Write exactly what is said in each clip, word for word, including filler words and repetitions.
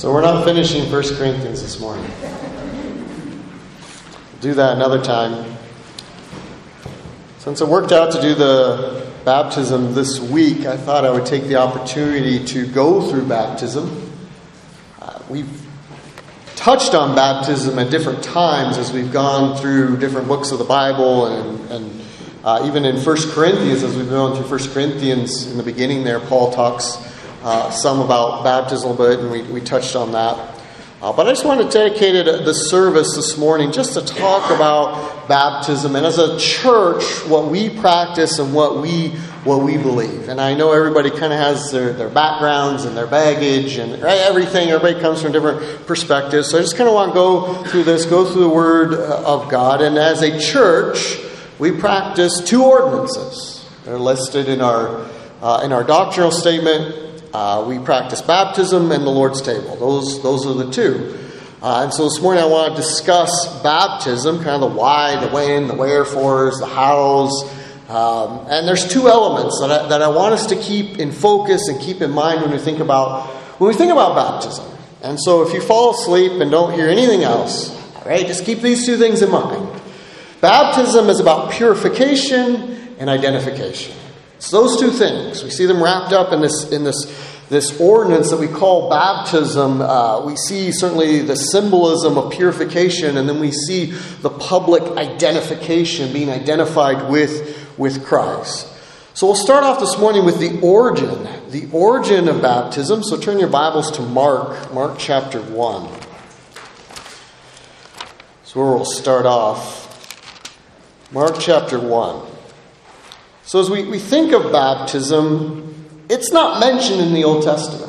So we're not finishing First Corinthians this morning. We'll do that another time. Since it worked out to do the baptism this week, I thought I would take the opportunity to go through baptism. Uh, we've touched on baptism at different times as we've gone through different books of the Bible, and, and uh, even in First Corinthians, as we've gone through First Corinthians, in the beginning there, Paul talks uh, some about baptism a bit, and we, we touched on that. Uh, but I just want to dedicate the service this morning just to talk about baptism, and as a church, what we practice and what we what we believe. And I know everybody kind of has their, their backgrounds and their baggage and right, everything. Everybody comes from different perspectives. So I just kind of want to go through this, go through the Word of God. And as a church, we practice two ordinances. They're listed in our uh, in our doctrinal statement. Uh, we practice baptism and the Lord's table. Those those are the two. Uh, and so this morning I want to discuss baptism, kind of the why, the when, the wherefores, the hows. Um, and there's two elements that I, that I want us to keep in focus and keep in mind when we think about when we think about baptism. And so if you fall asleep and don't hear anything else, all right, just keep these two things in mind. Baptism is about purification and identification. It's those two things. We see them wrapped up in this in this this ordinance that we call baptism. Uh, we see certainly the symbolism of purification, and then we see the public identification, being identified with, with Christ. So we'll start off this morning with the origin, the origin of baptism. So turn your Bibles to Mark, Mark chapter one. So where we'll start off. Mark chapter one. So as we, we think of baptism, it's not mentioned in the Old Testament.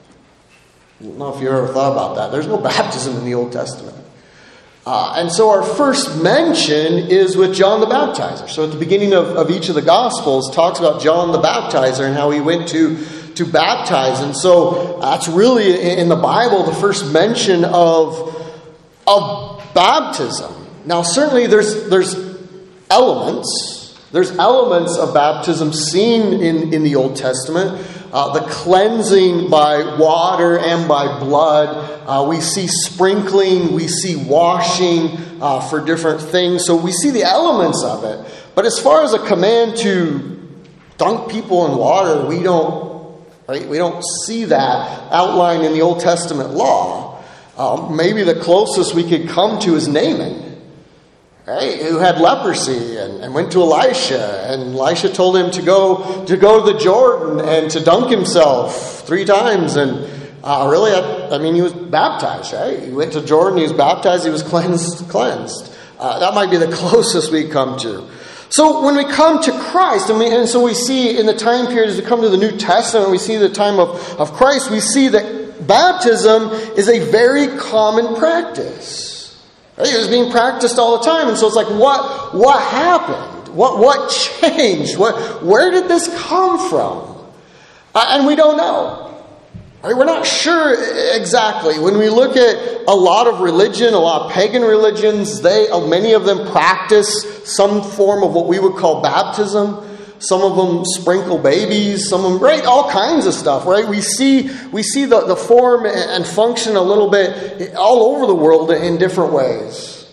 I don't know if you ever thought about that. There's no baptism in the Old Testament. Uh, and so our first mention is with John the Baptizer. So at the beginning of, of each of the Gospels, talks about John the Baptizer and how he went to, to baptize. And so that's really in the Bible the first mention of, of baptism. Now certainly there's there's elements. There's elements of baptism seen in, in the Old Testament. Uh, the cleansing by water and by blood. Uh, we see sprinkling. We see washing uh, for different things. So we see the elements of it. But as far as a command to dunk people in water, we don't, right? We don't see that outlined in the Old Testament law. Uh, maybe the closest we could come to is Naaman. Right, who had leprosy and, and went to Elisha, and Elisha told him to go to go to the Jordan and to dunk himself three times. And uh, really, I, I mean, he was baptized. Right, he went to Jordan, he was baptized, he was cleansed. Cleansed. Uh, that might be the closest we come to. So when we come to Christ, and, we, and so we see in the time period as we come to the New Testament, we see the time of, of Christ, we see that baptism is a very common practice. It was being practiced all the time. And so it's like, what what happened? What what changed? What where did this come from? Uh, and we don't know. Right? We're not sure exactly. When we look at a lot of religion, a lot of pagan religions, they many of them practice some form of what we would call baptism. Some of them sprinkle babies, some of them, right, all kinds of stuff, right? We see we see the, the form and function a little bit all over the world in different ways.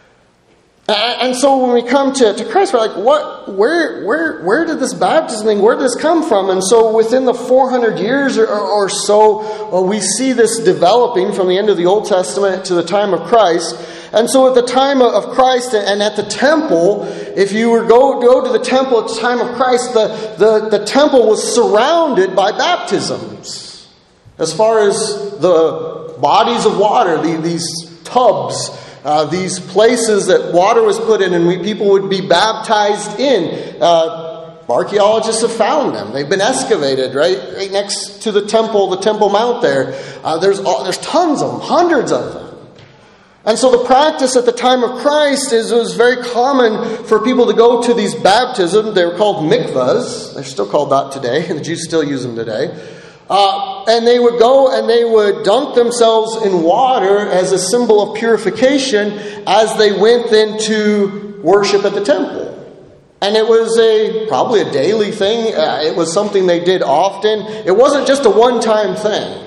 And so when we come to, to Christ, we're like, what, where, where, where did this baptism thing, where did this come from? And so within the four hundred years or, or so, well, we see this developing from the end of the Old Testament to the time of Christ. And so at the time of Christ and at the temple, if you were go go to the temple at the time of Christ, the, the, the temple was surrounded by baptisms. As far as the bodies of water, the, these tubs, uh, these places that water was put in and we, people would be baptized in. Uh, archaeologists have found them. They've been excavated right, right next to the temple, the Temple Mount there. Uh, there's, there's tons of them, hundreds of them. And so the practice at the time of Christ is it was very common for people to go to these baptisms. They were called mikvahs. They're still called that today. The Jews still use them today. Uh, and they would go and they would dunk themselves in water as a symbol of purification as they went then to worship at the temple. And it was a probably a daily thing. Uh, it was something they did often. It wasn't just a one-time thing.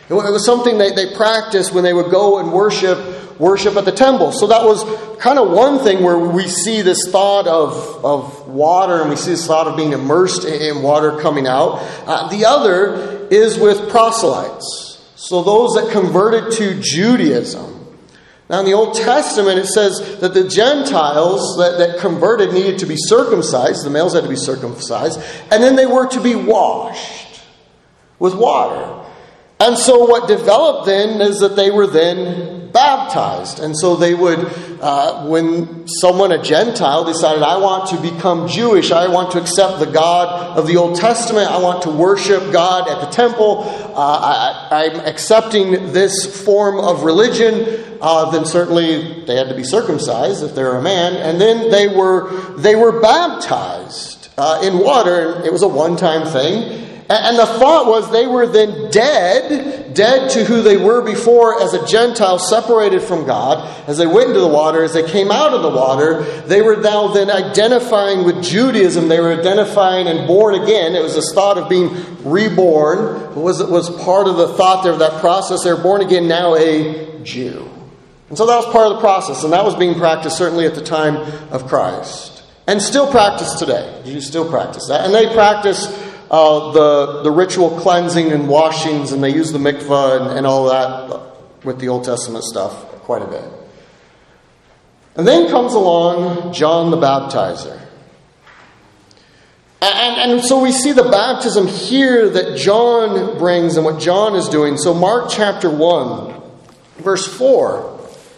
It was something they, they practiced when they would go and worship worship at the temple. So that was kind of one thing where we see this thought of, of water, and we see this thought of being immersed in water coming out. Uh, the other is with proselytes. So those that converted to Judaism. Now in the Old Testament it says that the Gentiles that, that converted needed to be circumcised. The males had to be circumcised. And then they were to be washed with water. And so what developed then is that they were then baptized. And so they would, uh, when someone, a Gentile, decided, I want to become Jewish, I want to accept the God of the Old Testament, I want to worship God at the temple, uh, I, I'm accepting this form of religion, uh, then certainly they had to be circumcised if they were a man. And then they were, they were baptized uh, in water. And it was a one-time thing. And the thought was they were then dead, dead to who they were before as a Gentile separated from God. As they went into the water, as they came out of the water, they were now then identifying with Judaism. They were identifying and born again. It was this thought of being reborn. It was, it was part of the thought there of that process. They were born again, now a Jew. And so that was part of the process. And that was being practiced certainly at the time of Christ. And still practiced today. Jews still practice that. And they practice Uh, the, the ritual cleansing and washings, and they use the mikvah and, and all that with the Old Testament stuff quite a bit. And then comes along John the Baptizer. And, and so we see the baptism here that John brings and what John is doing. So Mark chapter one, verse four.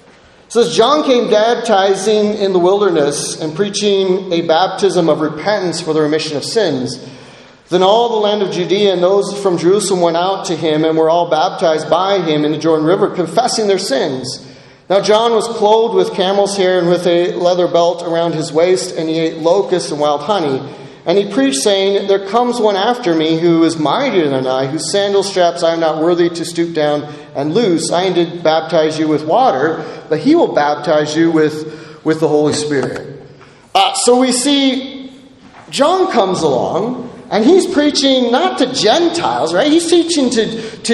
It says, John came baptizing in the wilderness and preaching a baptism of repentance for the remission of sins. Then all the land of Judea and those from Jerusalem went out to him and were all baptized by him in the Jordan River, confessing their sins. Now John was clothed with camel's hair and with a leather belt around his waist, and he ate locusts and wild honey. And he preached, saying, There comes one after me who is mightier than I, whose sandal straps I am not worthy to stoop down and loose. I did baptize you with water, but he will baptize you with, with the Holy Spirit. Uh, so we see John comes along. And he's preaching not to Gentiles, right? He's teaching to, to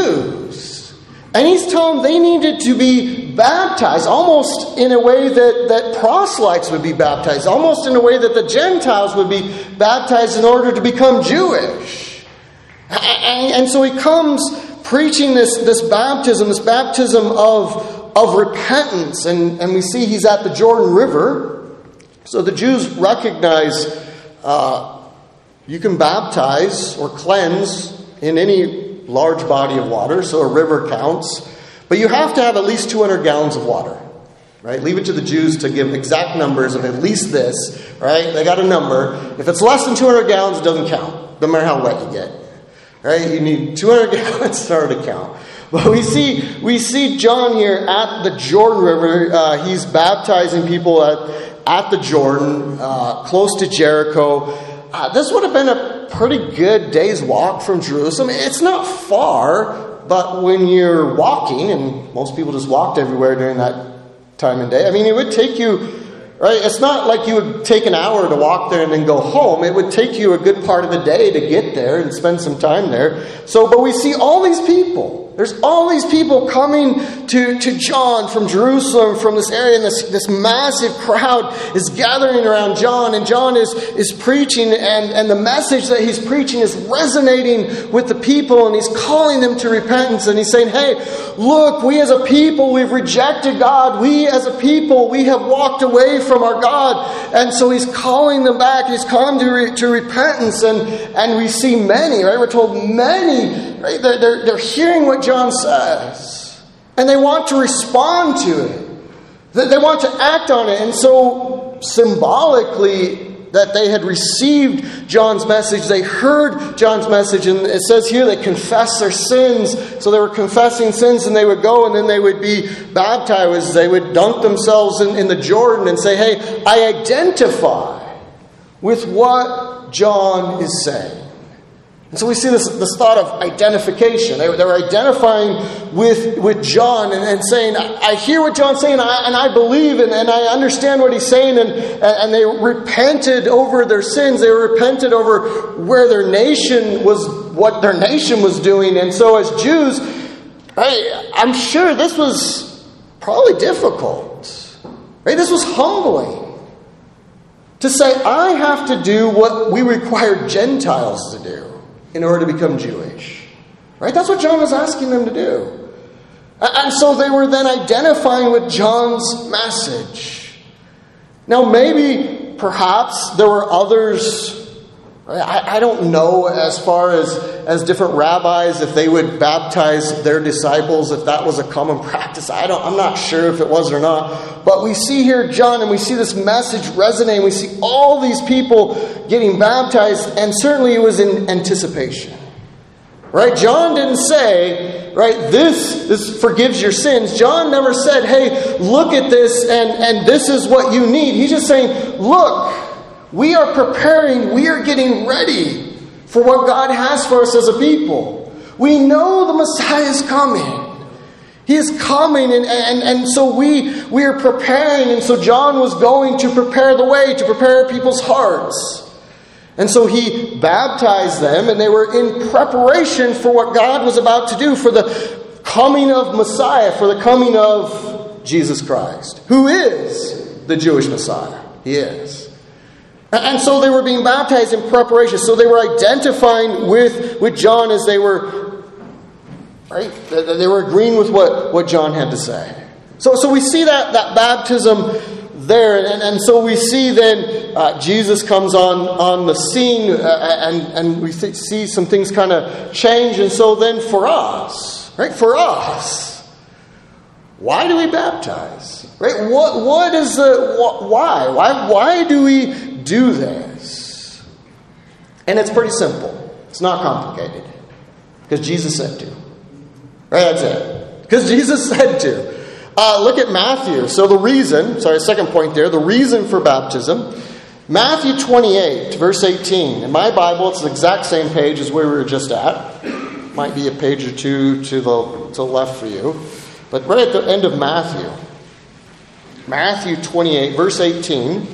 Jews. And he's telling them they needed to be baptized, almost in a way that, that proselytes would be baptized, almost in a way that the Gentiles would be baptized in order to become Jewish. And, and so he comes preaching this, this baptism, this baptism of, of repentance. And, and we see he's at the Jordan River. So the Jews recognize uh, you can baptize or cleanse in any large body of water, so a river counts. But you have to have at least two hundred gallons of water, right? Leave it to the Jews to give exact numbers of at least this, right? They got a number. If it's less than two hundred gallons, it doesn't count. No matter how wet you get, right? You need two hundred gallons in order to count. But we see we see John here at the Jordan River. Uh, he's baptizing people at, at the Jordan, uh, close to Jericho. Uh, this would have been a pretty good day's walk from Jerusalem. It's not far, but when you're walking, and most people just walked everywhere during that time and day, I mean, it would take you, right? It's not like you would take an hour to walk there and then go home. It would take you a good part of the day to get there and spend some time there. So, but we see all these people. There's all these people coming to, to John from Jerusalem, from this area, and this, this massive crowd is gathering around John, and John is, is preaching, and, and the message that he's preaching is resonating with the people, and he's calling them to repentance, and he's saying, hey, look, we as a people, we've rejected God. We as a people, we have walked away from our God. And so he's calling them back. He's calling them to, re, to repentance, and, and we see many, right? We're told many, right? They're, they're, they're hearing what John says, and they want to respond to it. They want to act on it. And so symbolically that they had received John's message, they heard John's message, and it says here they confessed their sins. So they were confessing sins, and they would go and then they would be baptized. They would dunk themselves in, in the Jordan and say, hey, I identify with what John is saying. And so we see this, this thought of identification. They, they were identifying with, with John and, and saying, I hear what John's saying, and I, and I believe, and, and I understand what he's saying. And, and they repented over their sins. They repented over where their nation was, what their nation was doing. And so as Jews, Right? I'm sure this was probably difficult. Right? This was humbling. To say, I have to do what we require Gentiles to do in order to become Jewish. Right? That's what John was asking them to do. And so they were then identifying with John's message. Now maybe, perhaps, there were others. I, I don't know as far as, as different rabbis, if they would baptize their disciples, if that was a common practice. I don't, I'm not sure if it was or not. But we see here John, and we see this message resonating. We see all these people getting baptized, and certainly it was in anticipation. Right? John didn't say, right, this, this forgives your sins. John never said, hey, look at this, and, and this is what you need. He's just saying, look, we are preparing, we are getting ready for what God has for us as a people. We know the Messiah is coming. He is coming, and, and, and so we, we are preparing. And so John was going to prepare the way, to prepare people's hearts. And so he baptized them, and they were in preparation for what God was about to do, for the coming of Messiah, for the coming of Jesus Christ, who is the Jewish Messiah. He is. And so they were being baptized in preparation. So they were identifying with, with John as they were, right? They were agreeing with what, what John had to say. So, so we see that, that baptism there. And, and so we see then uh, Jesus comes on, on the scene, uh, and, and we th- see some things kind of change. And so then for us, right? For us, why do we baptize? Right? What, what is the, what, why? Why, why do we do this? And it's pretty simple. It's not complicated. Because Jesus said to. Right, that's it. Because Jesus said to. Uh, look at Matthew. So the reason, sorry, second point there, the reason for baptism. Matthew twenty-eight, verse eighteen. In my Bible, it's the exact same page as where we were just at. Might be a page or two to the, to the left for you. But right at the end of Matthew. Matthew twenty-eight, verse eighteen.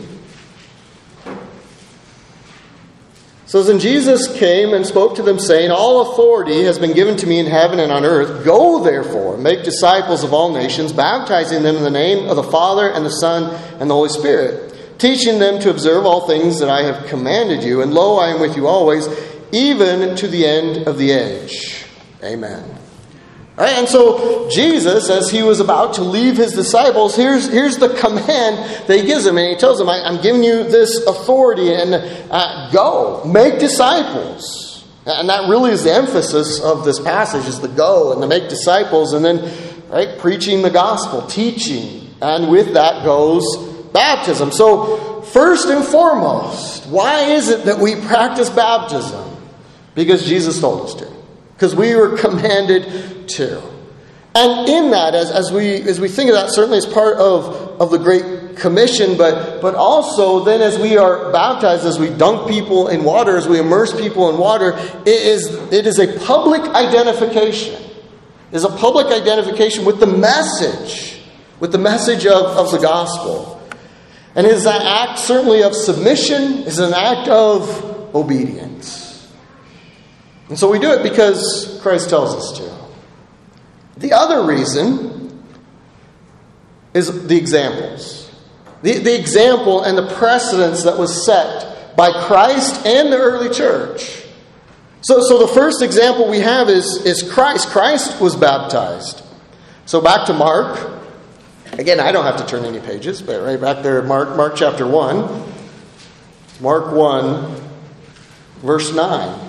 So then Jesus came and spoke to them, saying, all authority has been given to me in heaven and on earth. Go, therefore, make disciples of all nations, baptizing them in the name of the Father and the Son and the Holy Spirit, teaching them to observe all things that I have commanded you. And lo, I am with you always, even to the end of the age. Amen. All right, and so Jesus, as he was about to leave his disciples, here's, here's the command that he gives them. And he tells them, I, I'm giving you this authority, and uh, go, make disciples. And that really is the emphasis of this passage, is the go and the make disciples. And then, right, preaching the gospel, teaching. And with that goes baptism. So, first and foremost, why is it that we practice baptism? Because Jesus told us to. Because we were commanded to. And in that, as, as we as we think of that, certainly as part of, of the Great Commission, but, but also then as we are baptized, as we dunk people in water, as we immerse people in water, it is, it is a public identification. It is a public identification with the message, with the message of, of the gospel. And it is an act certainly of submission, it is an act of obedience. And so we do it because Christ tells us to. The other reason is the examples. The, the example and the precedence that was set by Christ and the early church. So, so the first example we have is, is Christ. Christ was baptized. So back to Mark. Again, I don't have to turn any pages, but right back there, Mark, Mark chapter one. Mark one, verse nine.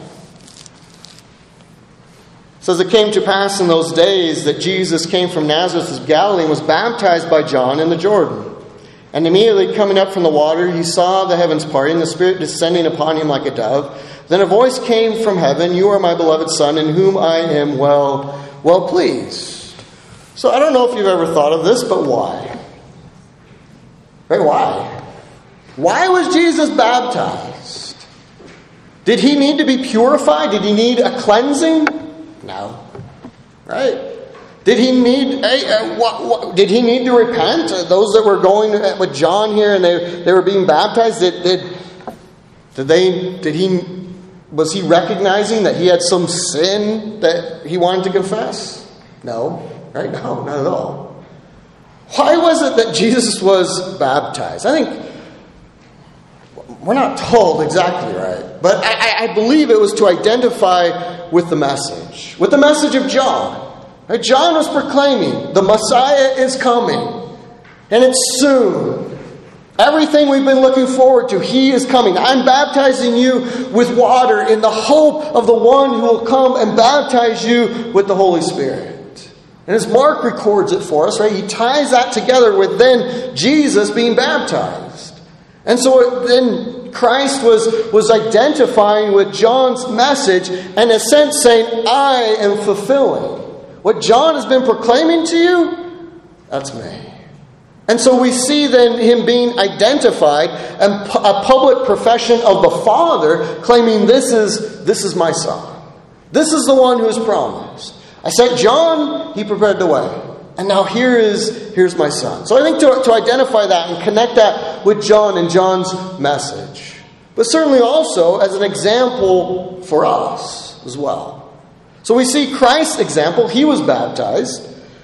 It says, it came to pass in those days that Jesus came from Nazareth of Galilee and was baptized by John in the Jordan. And immediately coming up from the water, he saw the heavens parting, the Spirit descending upon him like a dove. Then a voice came from heaven, you are my beloved Son, in whom I am well, well pleased. So I don't know if you've ever thought of this, but why? Right, why? Why was Jesus baptized? Did he need to be purified? Did he need a cleansing? No. Right? Did he need uh, what, what, did he need to repent? Uh, those that were going with John here and they they were being baptized, did did did they did he was he recognizing that he had some sin that he wanted to confess? No, right? No, not at all. Why was it that Jesus was baptized? I think we're not told exactly right, but I, I believe it was to identify with the message, with the message of John. Right? John was proclaiming the Messiah is coming, and it's soon. Everything we've been looking forward to, He is coming. I'm baptizing you with water in the hope of the one who will come and baptize you with the Holy Spirit. And as Mark records it for us, right, he ties that together with then Jesus being baptized. And so then Christ was, was identifying with John's message and in a sense saying, I am fulfilling. What John has been proclaiming to you, that's me. And so we see then him being identified and a public profession of the Father claiming this is, this is my Son. This is the one who is promised. I sent John, he prepared the way. And now here is, here's my Son. So I think to, to identify that and connect that with John and John's message. But certainly also as an example for us as well. So we see Christ's example. He was baptized.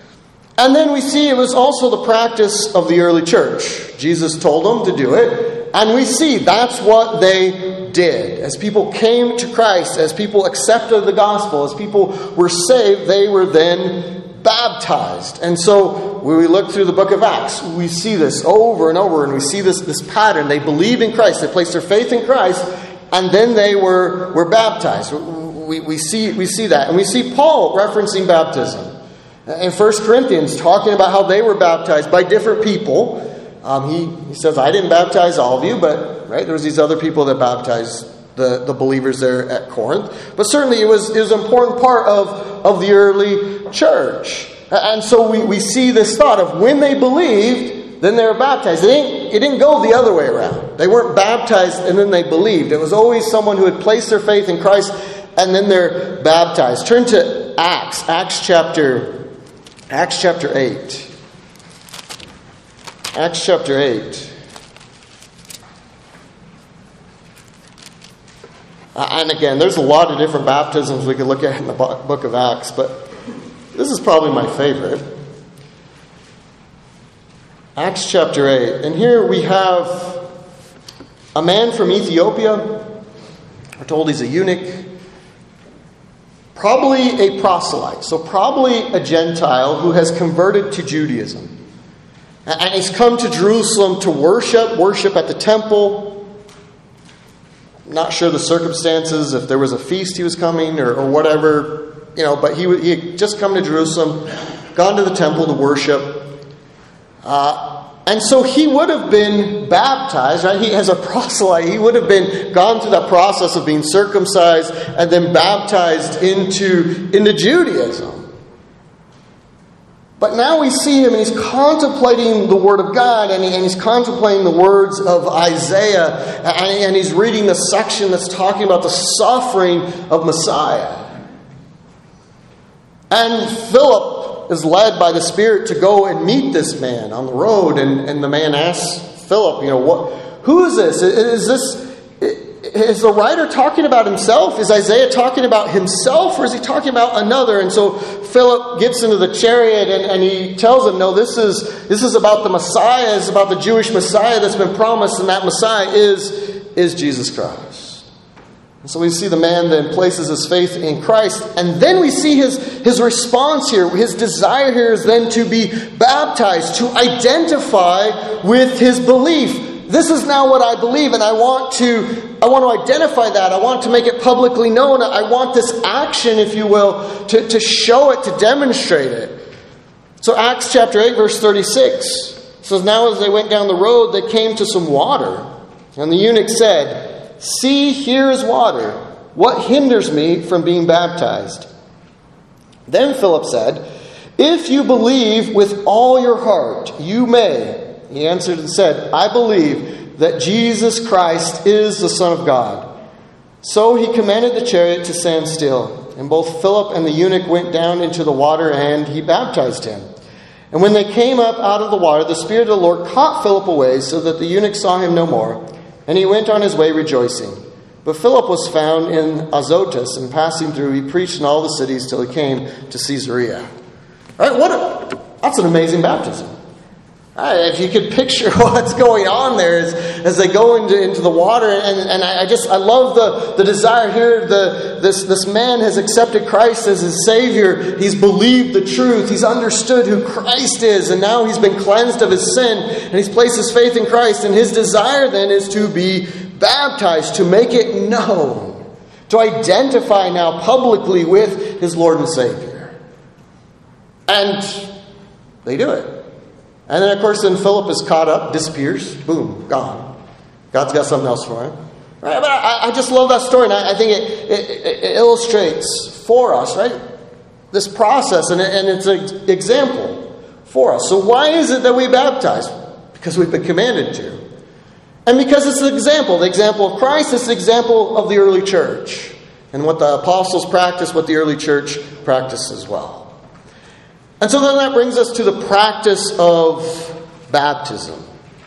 And then we see it was also the practice of the early church. Jesus told them to do it. And we see that's what they did. As people came to Christ, as people accepted the gospel, as people were saved, they were then baptized. And so when we look through the book of Acts, we see this over and over, and we see this, this pattern. They believed in Christ, they placed their faith in Christ, and then they were, were baptized. We, we, see, we see that. And we see Paul referencing baptism. In First Corinthians, talking about how they were baptized by different people. Um, he, he says, I didn't baptize all of you, but right there was these other people that baptized the, the believers there at Corinth. But certainly it was, it was an important part of, of the early church. And so we, we see this thought of when they believed, then they were baptized. It didn't, it didn't go the other way around. They weren't baptized and then they believed. It was always someone who had placed their faith in Christ and then they're baptized. Turn to Acts, Acts chapter Acts chapter eight. Acts chapter eight. And again, there's a lot of different baptisms we could look at in the book of Acts, but this is probably my favorite. Acts chapter eight. And here we have a man from Ethiopia. We're told he's a eunuch. Probably a proselyte, so probably a Gentile who has converted to Judaism. And he's come to Jerusalem to worship, worship at the temple. Not sure the circumstances, if there was a feast he was coming or, or whatever, you know, but he, he had just come to Jerusalem, gone to the temple to worship. Uh, and so he would have been baptized, right? He, as a proselyte, he would have been gone through that process of being circumcised and then baptized into, into Judaism. But now we see him and he's contemplating the Word of God and, he, and he's contemplating the words of Isaiah and, and he's reading the section that's talking about the suffering of Messiah. And Philip is led by the Spirit to go and meet this man on the road. And, and the man asks Philip, you know, what? Who is this? Is this, is the writer talking about himself? Is Isaiah talking about himself or is he talking about another? And so Philip gets into the chariot and, and he tells him, no, this is, this is about the Messiah. It's about the Jewish Messiah that's been promised. And that Messiah is, is Jesus Christ. So we see the man then places his faith in Christ. And then we see his, his response here. His desire here is then to be baptized, to identify with his belief. This is now what I believe, and I want to I want to identify that. I want to make it publicly known. I want this action, if you will, to, to show it, to demonstrate it. So Acts chapter eight, verse thirty-six says, now as they went down the road, they came to some water. And the eunuch said, see, here is water. What hinders me from being baptized? Then Philip said, if you believe with all your heart, you may. He answered and said, I believe that Jesus Christ is the Son of God. So he commanded the chariot to stand still. And both Philip and the eunuch went down into the water, and he baptized him. And when they came up out of the water, the Spirit of the Lord caught Philip away, so that the eunuch saw him no more. And he went on his way rejoicing. But Philip was found in Azotus, and passing through, he preached in all the cities till he came to Caesarea. Right? What a, that's an amazing baptism. Right? If you could picture what's going on there as, as they go into, into the water, and, and I, I just I love the, the desire here. The this this man has accepted Christ as his Savior. He's believed the truth. He's understood who Christ is, and now he's been cleansed of his sin, and he's placed his faith in Christ. And his desire then is to be baptized, to make it known, to identify now publicly with his Lord and Savior. And they do it. And then, of course, then Philip is caught up, disappears, boom, gone. God's got something else for him. Right? But I, I just love that story, and I, I think it, it, it illustrates for us, right, this process, and, and it's an example for us. So why is it that we baptize? Because we've been commanded to. And because it's an example, the example of Christ, it's the example of the early church, and what the apostles practiced, what the early church practiced as well. And so then that brings us to the practice of baptism.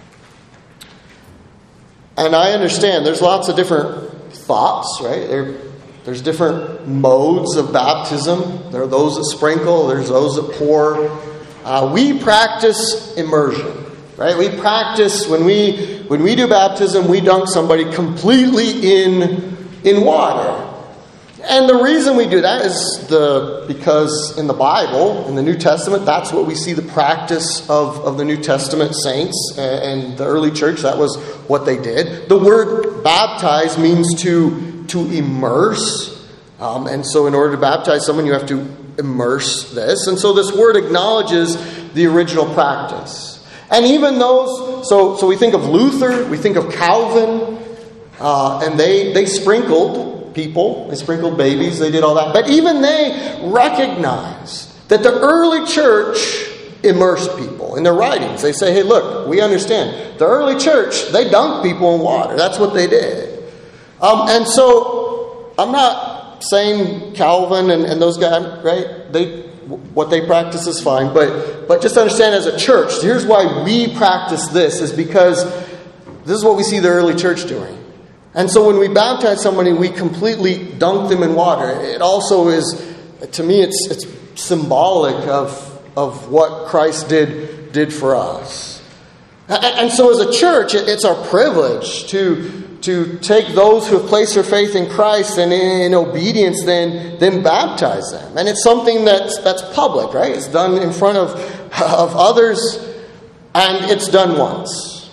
And I understand there's lots of different thoughts, right? There, there's different modes of baptism. There are those that sprinkle, there's those that pour. Uh, we practice immersion, right? We practice, when we when we do baptism, we dunk somebody completely in, in water. And the reason we do that is the because in the Bible, in the New Testament, that's what we see the practice of, of the New Testament saints and the early church. That was what they did. The word baptize means to, to immerse. Um, and so in order to baptize someone, you have to immerse this. And so this word acknowledges the original practice. And even those, so, so we think of Luther, we think of Calvin, uh, and they, they sprinkled people, they sprinkled babies, they did all that. But even they recognized that the early church immersed people in their writings. They say, hey, look, we understand. The early church, they dunked people in water. That's what they did. Um, and so, I'm not saying Calvin and, and those guys, right? They, what they practice is fine. But, but just understand, as a church, here's why we practice this, is because this is what we see the early church doing. And so when we baptize somebody, we completely dunk them in water. It also is, to me, it's it's symbolic of, of what Christ did, did for us. And so as a church, it's our privilege to, to take those who have placed their faith in Christ and in, in obedience, then, then baptize them. And it's something that's, that's public, right? It's done in front of, of others, and it's done once.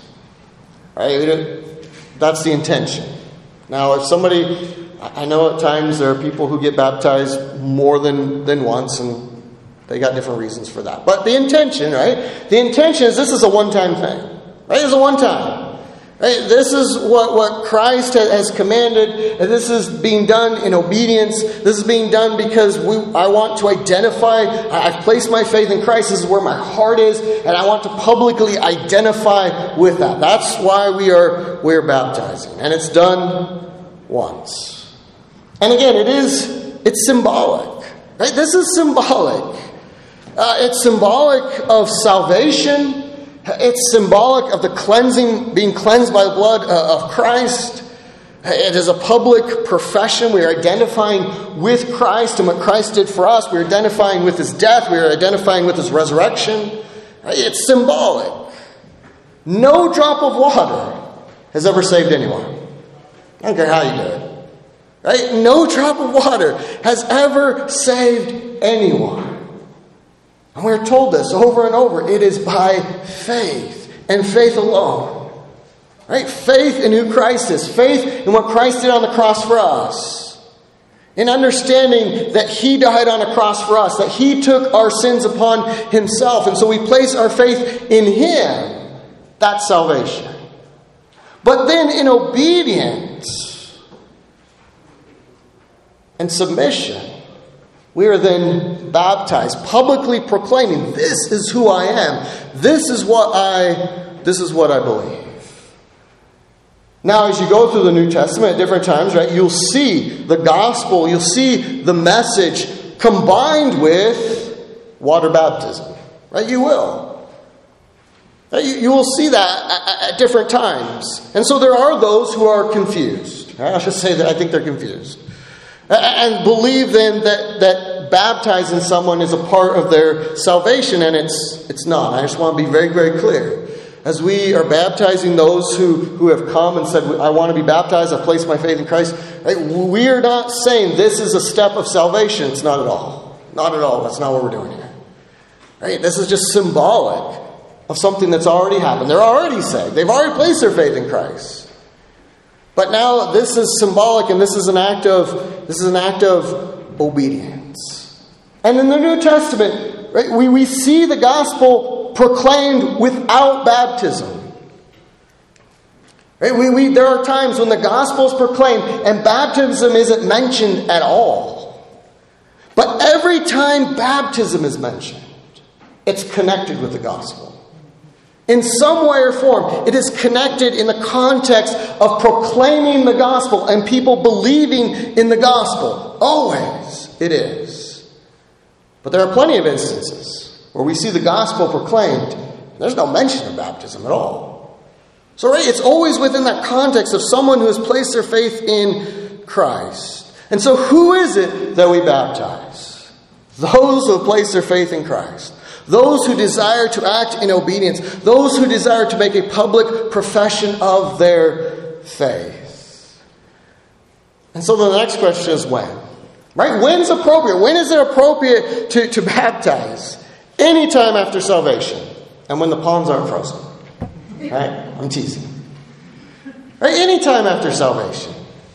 Right? That's the intention. Now, if somebody, I know at times there are people who get baptized more than, than once, and they got different reasons for that. But the intention, right? The intention is this is a one-time thing. Right? It's a one-time. Right? This is what, what Christ has commanded, and this is being done in obedience. This is being done because we, I want to identify, I've placed my faith in Christ. This is where my heart is, and I want to publicly identify with that. That's why we are we're baptizing, and it's done once. And again, it is it's symbolic. Right? This is symbolic. Uh, it's symbolic of salvation. It's symbolic of the cleansing, being cleansed by the blood of Christ. It is a public profession. We are identifying with Christ and what Christ did for us. We are identifying with his death. We are identifying with his resurrection. It's symbolic. No drop of water has ever saved anyone. I don't care how you do it. Right? No drop of water has ever saved anyone. And we're told this over and over. It is by faith and faith alone. Right? Faith in who Christ is. Faith in what Christ did on the cross for us. In understanding that he died on a cross for us. That he took our sins upon himself. And so we place our faith in him. That's salvation. But then in obedience and submission, we are then baptized, publicly proclaiming, this is who I am. This is what I, this is what I believe. Now, as you go through the New Testament at different times, right, you'll see the gospel, you'll see the message combined with water baptism. Right? You will. You, you will see that at, at different times. And so there are those who are confused. Right? I should say that I think they're confused. and believe then that, that baptizing someone is a part of their salvation, and it's it's not. I just want to be very, very clear. As we are baptizing those who, who have come and said, I want to be baptized, I've placed my faith in Christ, right? We are not saying this is a step of salvation. It's not at all. Not at all. That's not what we're doing here. Right? This is just symbolic of something that's already happened. They're already saved. They've already placed their faith in Christ. But now this is symbolic, and this is an act of this is an act of obedience. And in the New Testament, right, we, we see the gospel proclaimed without baptism. Right? We, we, there are times when the gospel is proclaimed and baptism isn't mentioned at all. But every time baptism is mentioned, it's connected with the gospel. In some way or form, it is connected in the context of proclaiming the gospel and people believing in the gospel. Always it is. But there are plenty of instances where we see the gospel proclaimed, there's no mention of baptism at all. So right, it's always within that context of someone who has placed their faith in Christ. And so who is it that we baptize? Those who have placed their faith in Christ. Those who desire to act in obedience. Those who desire to make a public profession of their faith. And so the next question is when? Right? When's appropriate? When is it appropriate to, to baptize? Anytime after salvation. And when the ponds aren't frozen. Right? I'm teasing. Right? Anytime after salvation.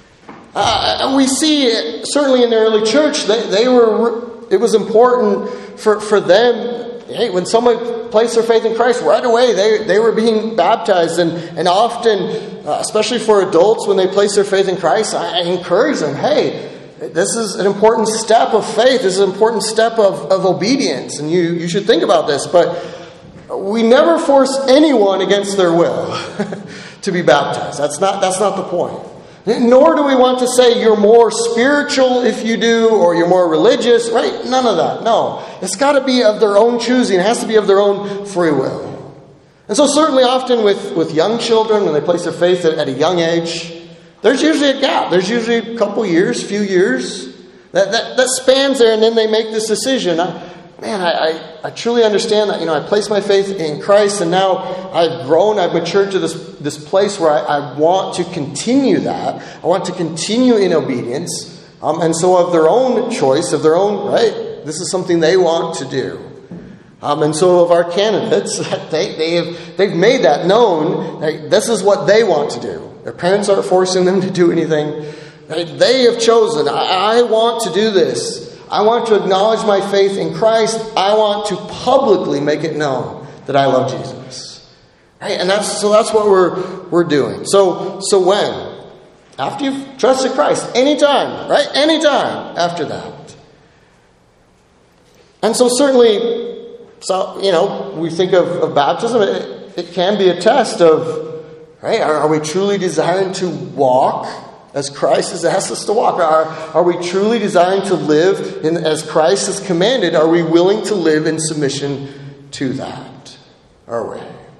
Uh, we see, it, certainly in the early church, they, they were. It was important for, for them. Hey, when someone placed their faith in Christ, right away they, they were being baptized. And, and often, uh, especially for adults, when they place their faith in Christ, I, I encourage them, hey, this is an important step of faith. This is an important step of, of obedience. And you, you should think about this. But we never force anyone against their will to be baptized. That's not, that's not the point. Nor do we want to say you're more spiritual if you do, or you're more religious, right? None of that. No. It's got to be of their own choosing. It has to be of their own free will. And so certainly often with, with young children, when they place their faith at, at a young age, there's usually a gap. There's usually a couple years, few years, that, that, that spans there, and then they make this decision. I, man, I, I, I truly understand that, you know, I place my faith in Christ, and now I've grown, I've matured to this, this place where I, I want to continue that. I want to continue in obedience. Um, and so of their own choice, of their own, right, this is something they want to do. Um, and so of our candidates, they, they have, they've made that known. That this is what they want to do. Their parents aren't forcing them to do anything. They have chosen, I want to do this. I want to acknowledge my faith in Christ. I want to publicly make it known that I love Jesus. Right? And that's so that's what we're we're doing. So so when? After you've trusted Christ. Anytime, right? Anytime after that. And so certainly, so you know, we think of, of baptism, it, it can be a test of, right? Are, are we truly desiring to walk as Christ has asked us to walk? Are, are we truly desiring to live in, as Christ has commanded? Are we willing to live in submission to that? Are we?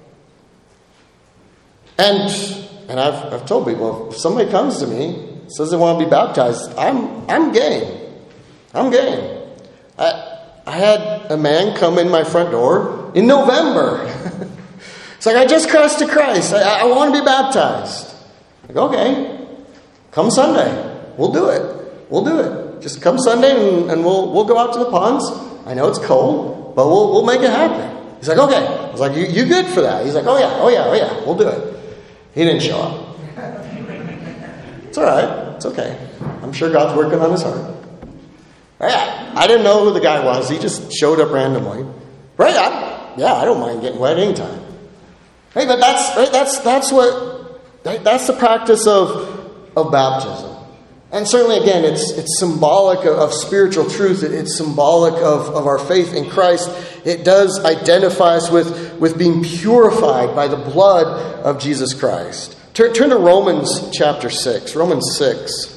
And and I've I've told people, if somebody comes to me, says they want to be baptized, I'm I'm game. I'm game. I I had a man come in my front door in November. It's like, I just crossed to Christ. I, I want to be baptized. Like, okay, come Sunday. We'll do it. We'll do it. Just come Sunday and, and we'll we'll go out to the ponds. I know it's cold, but we'll we'll make it happen. He's like, okay. I was like, you you good for that? He's like, oh yeah, oh yeah, oh yeah, we'll do it. He didn't show up. It's all right. It's okay. I'm sure God's working on his heart. Right? I didn't know who the guy was. He just showed up randomly. Right? I, yeah, I don't mind getting wet anytime. Right? But that's right, that's that's what that's the practice of of baptism. And certainly, again, it's it's symbolic of, of spiritual truth. It, it's symbolic of, of our faith in Christ. It does identify us with, with being purified by the blood of Jesus Christ. Turn, turn to Romans chapter six. Romans six.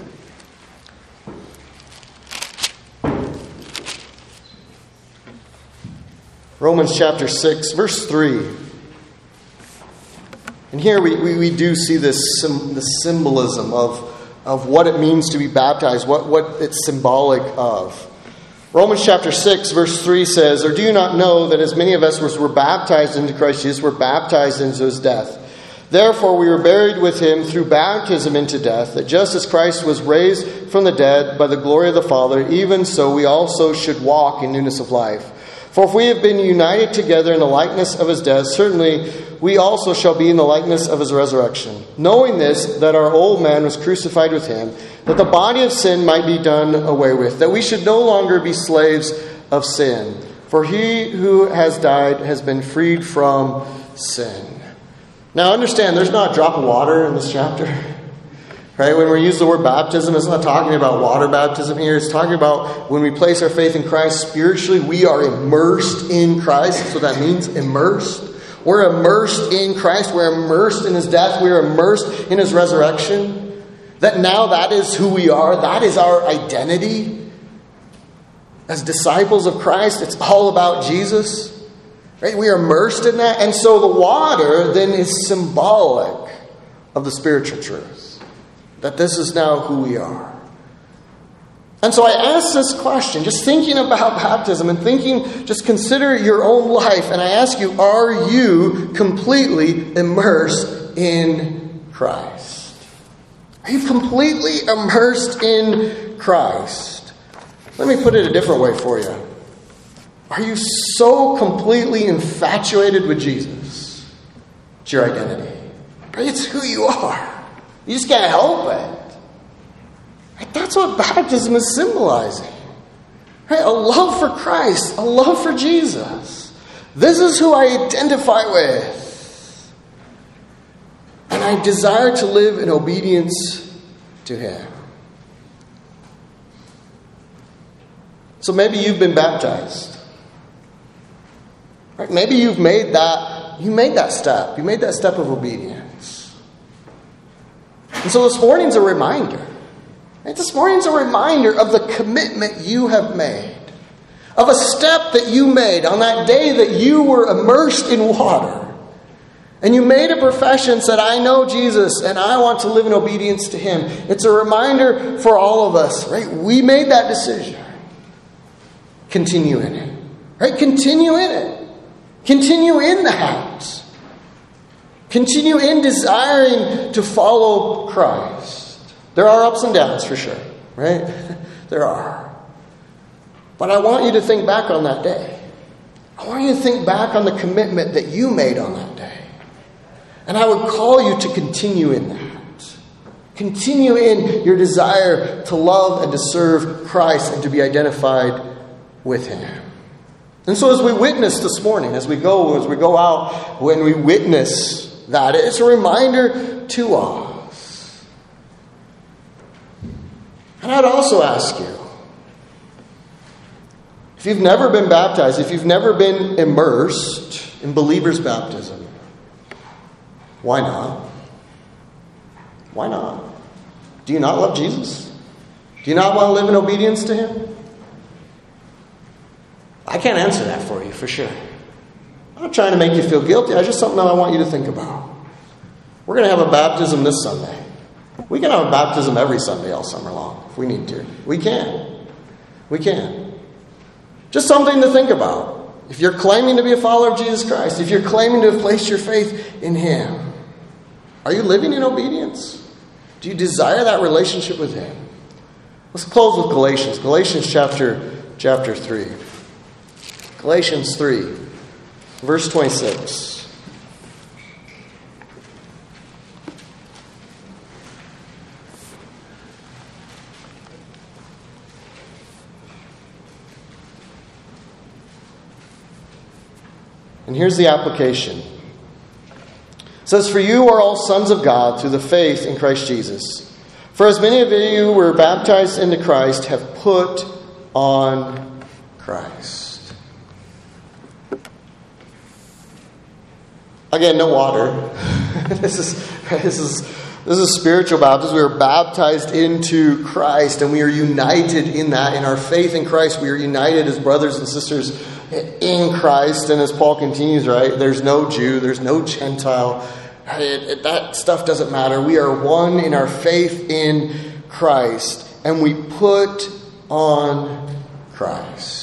Romans chapter six, verse three. And here we, we, we do see this, sim, this symbolism of, of what it means to be baptized, what, what it's symbolic of. Romans chapter six, verse three says, "Or do you not know that as many of us were baptized into Christ Jesus, were baptized into his death? Therefore we were buried with him through baptism into death, that just as Christ was raised from the dead by the glory of the Father, even so we also should walk in newness of life. For if we have been united together in the likeness of his death, certainly we also shall be in the likeness of his resurrection. Knowing this, that our old man was crucified with him, that the body of sin might be done away with, that we should no longer be slaves of sin. For he who has died has been freed from sin." Now understand, there's not a drop of water in this chapter. Right? When we use the word baptism, it's not talking about water baptism here. It's talking about when we place our faith in Christ spiritually, we are immersed in Christ. That's what that means, immersed. We're immersed in Christ. We're immersed in his death. We're immersed in his resurrection. That now that is who we are. That is our identity. As disciples of Christ, it's all about Jesus. Right? We are immersed in that. And so the water then is symbolic of the spiritual truth. That this is now who we are. And so I ask this question, just thinking about baptism and thinking, just consider your own life. And I ask you, are you completely immersed in Christ? Are you completely immersed in Christ? Let me put it a different way for you. Are you so completely infatuated with Jesus? It's your identity. It's who you are. You just can't help it. Right? That's what baptism is symbolizing. Right? A love for Christ. A love for Jesus. This is who I identify with. And I desire to live in obedience to him. So maybe you've been baptized. Right? Maybe you've made that, you made that step. You made that step of obedience. And so this morning's a reminder. Right? This morning's a reminder of the commitment you have made. Of a step that you made on that day that you were immersed in water. And you made a profession and said, I know Jesus and I want to live in obedience to him. It's a reminder for all of us. Right? We made that decision. Continue in it. Right? Continue in it. Continue in that. Continue in desiring to follow Christ. There are ups and downs for sure, right? There are. But I want you to think back on that day. I want you to think back on the commitment that you made on that day. And I would call you to continue in that. Continue in your desire to love and to serve Christ and to be identified with him. And so as we witness this morning, as we go, as we go out, when we witness that, it's a reminder to us. And I'd also ask you, if you've never been baptized, if you've never been immersed in believer's baptism, why not? Why not? Do you not love Jesus? Do you not want to live in obedience to him? I can't answer that for you, for sure. I'm not trying to make you feel guilty. It's just something that I want you to think about. We're going to have a baptism this Sunday. We can have a baptism every Sunday all summer long if we need to. We can. We can. Just something to think about. If you're claiming to be a follower of Jesus Christ, if you're claiming to have placed your faith in him, are you living in obedience? Do you desire that relationship with him? Let's close with Galatians. Galatians chapter, chapter three. Galatians three. Verse twenty-six. And here's the application. It says, "For you are all sons of God through the faith in Christ Jesus. For as many of you who were baptized into Christ have put on Christ." Again, no water. this is this is this is spiritual baptism. We are baptized into Christ, and we are united in that. In our faith in Christ, we are united as brothers and sisters in Christ. And as Paul continues, right, there's no Jew, there's no Gentile. It, it, that stuff doesn't matter. We are one in our faith in Christ, and we put on Christ.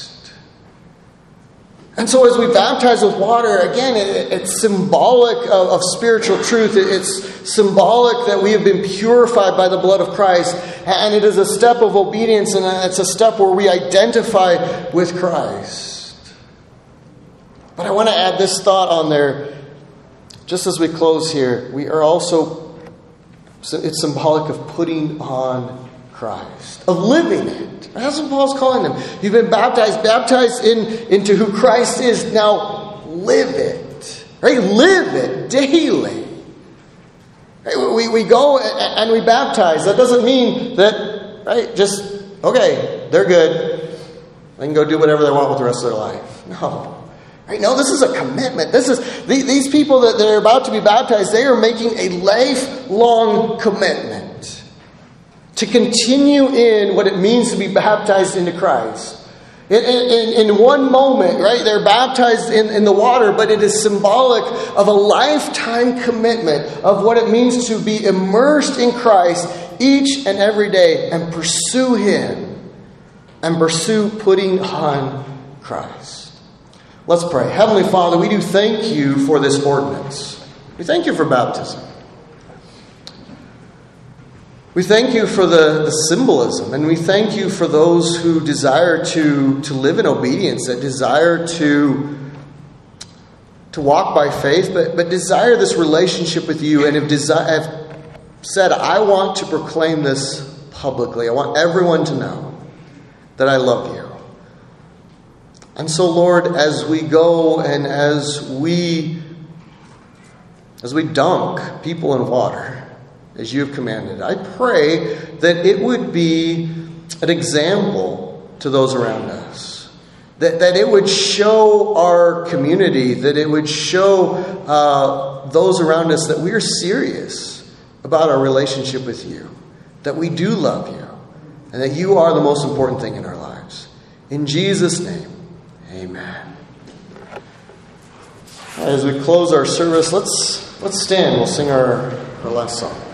And so as we baptize with water, again, it, it's symbolic of, of spiritual truth. It, it's symbolic that we have been purified by the blood of Christ. And it is a step of obedience, and it's a step where we identify with Christ. But I want to add this thought on there, just as we close here. We are also, it's symbolic of putting on Christ, of living it. That's what Paul's calling them. You've been baptized, baptized in, into who Christ is. Now live it. Right? Live it daily. Right? We, we go and we baptize. That doesn't mean that, right, just, okay, they're good. They can go do whatever they want with the rest of their life. No. Right? No, this is a commitment. This is these people that they're about to be baptized, they are making a lifelong commitment to continue in what it means to be baptized into Christ. In, in, in one moment, right, they're baptized in, in the water, but it is symbolic of a lifetime commitment of what it means to be immersed in Christ each and every day and pursue Him and pursue putting on Christ. Let's pray. Heavenly Father, we do thank You for this ordinance. We thank You for baptism. We thank You for the, the symbolism, and we thank You for those who desire to, to live in obedience, that desire to, to walk by faith, but, but desire this relationship with You, and have, desi- have said, I want to proclaim this publicly. I want everyone to know that I love You. And so, Lord, as we go and as we, as we dunk people in water, as You have commanded, I pray that it would be an example to those around us. That, that it would show our community, that it would show uh, those around us that we are serious about our relationship with You. That we do love You. And that You are the most important thing in our lives. In Jesus' name, amen. As we close our service, let's, let's stand. We'll sing our, our last song.